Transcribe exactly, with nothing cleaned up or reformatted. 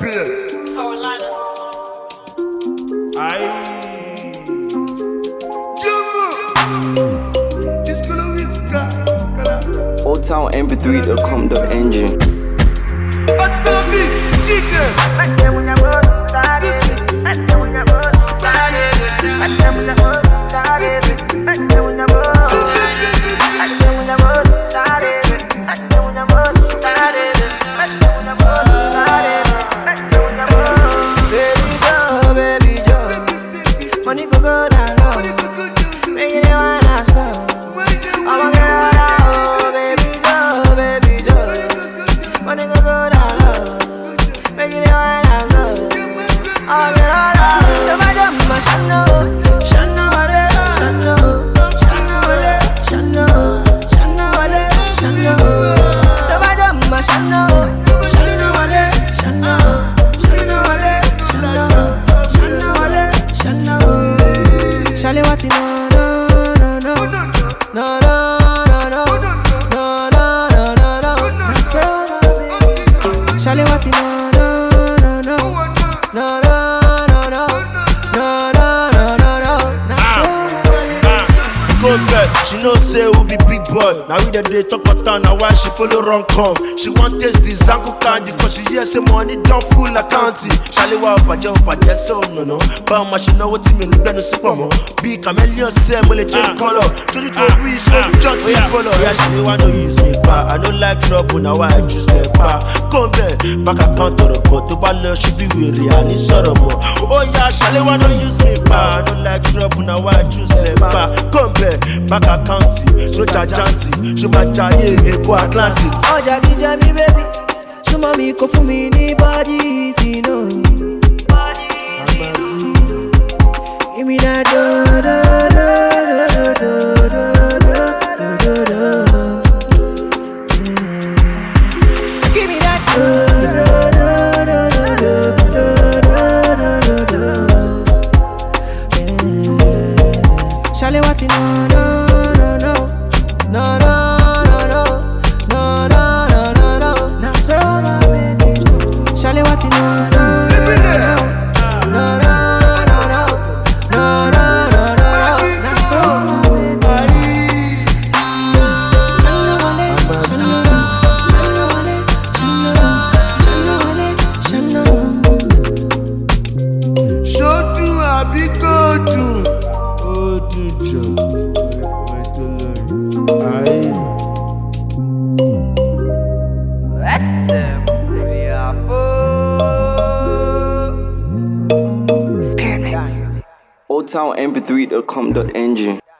beer. Carolina. Aye. Jumbo. It's gonna be sky. Old Town M P three dot com dot N G. Hasta la vida, Baby Joe, baby Joe, money go go down low, make it wanna slow. I'ma get all out, baby Joe, baby Joe, money go go down low, make it wanna slow. I'ma get all out. The bad jump, my shano, shano wale, shano, shano wale, shano, shano wale, shano. The bad jump, my shano, shano wale, shano. Shale wati no no no no no no no no no no no no no so Shale wati no no no no no no no no no no no no so go girl, she know say who be big boy. Now we the day talk about town, now why she follow wrong come. She want taste the Zango candy, cause she hear say money don't full account. Shale wa paje o paje so no no. But ma she know what me look no see pomo. Be chameleon say mo le change color. Johnny to reach so jotty color. Yeah, she want to use me pa. I don't like trouble, now why I choose the pa. Come back, back account to the pot. To ball she be weary and it's sorrow more. Oh yeah, Shale want to use me pa. I don't like trouble, now why I choose the pa. Come back. Back accounting, so jajanti, so my jaye, Eko Atlantic. Oja jija mi baby, sumo mi ko fún mi ní body, you know. Give me that do do do do do do do do do. Give me that do do do do do do do do. Shale wati no no no no no no no no no no no no na so my baby. Shale wati no no no no no no no no no no na so my baby. Shano wale, shano, shano wale, shano, shano wale, shano. Shotu abi kotu. Old Town M P three dot com dot N G.